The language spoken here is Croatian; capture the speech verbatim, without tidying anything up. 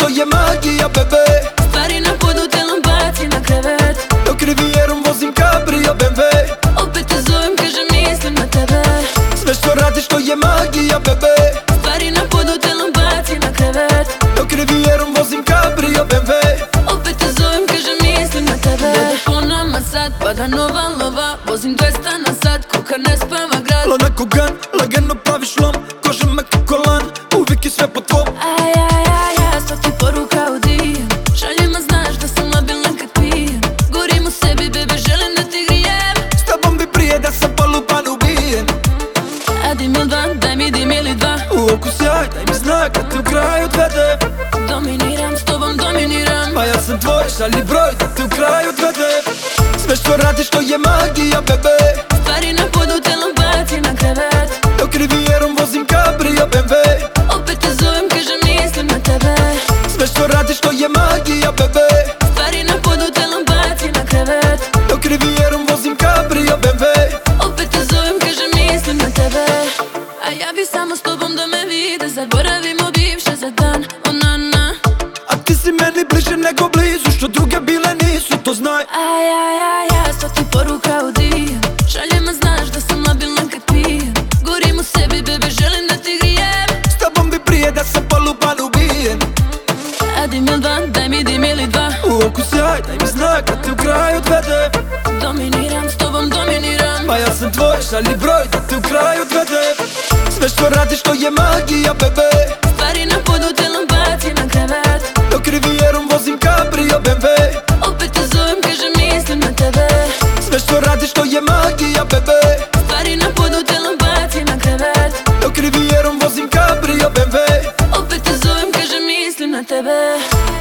što je magija, bebe. Stvari na podu, telom baci na krevet. Dok rivijerom vozim kabrio, B M W. Opet te zovem, kažem mislim na tebe. Sve što radiš to je magija, bebe. Stvari na podu, telom baci na krevet. Dok rivijerom vozim kabrio, B M W. Opet te zovem, kažem mislim na tebe. Jede po nama sad, pada nova lova. Vozim dvesta na sat, kuka ne spava grad. Lana kogan, lagano pravi šlom. Koža me kako lan, uvijek je sve po tvom. Aj, aj, aj, aj, sto ti poruka udijem. Šaljem, a znaš da sam labilan kad pijem. Gorim u sebi, bebe, želim da ti grijem. S tobom bi prije da sam polupan ubijen. A dim ili dva, daj mi dim ili dva. U oku sjaj, daj mi znak da te u kraj odvedem. Dominiram, s tobom dominiram. Ma ja sam tvoj, šalji broj da te u kraj odvedem. Sve što radiš to je magija, bebe. Stvari na podu, telom baci na krevet. Dok rivijerom vozim kabrio, B M W. Opet te zovem, kažem mislim na tebe. Sve što radiš to je magija, bebe. Stvari na podu, telom baci na krevet. Dok rivijerom vozim kabrio, B M W. Opet te zovem, kažem mislim na tebe. A ja bi samo s tobom da me vide. Zaboravimo bivše za dan, o na na. A ti si meni bliže nego blizu, što druge bile nisu, to znaj. Aj, aj, aj, aj, sto ti poruka udijem. Šaljem, a znaš da sam labilan kad pijem. Gorim u sebi, bebe, želim da ti grijem. S tobom bi prije da sam polupan ubijen. A dim ili dva, daj mi dim ili dva. U oku sjaj, daj mi znak da te u kraj odvedem. Dominiram, s tobom dominiram. Ma ja sam tvoj, šalji broj da te u kraj odvedem. Sve što radiš to je magija, bebe. Stvari na podu, telom baci na krevet. Dok rivijerom vozim kabrio, B M W. Opet te zovem, kažem mislim na tebe. Sve što radiš to je magija, bebe. Stvari na podu, telom baci na krevet. Dok rivijerom vozim kabrio, B M W. Opet te zovem, kažem mislim na tebe.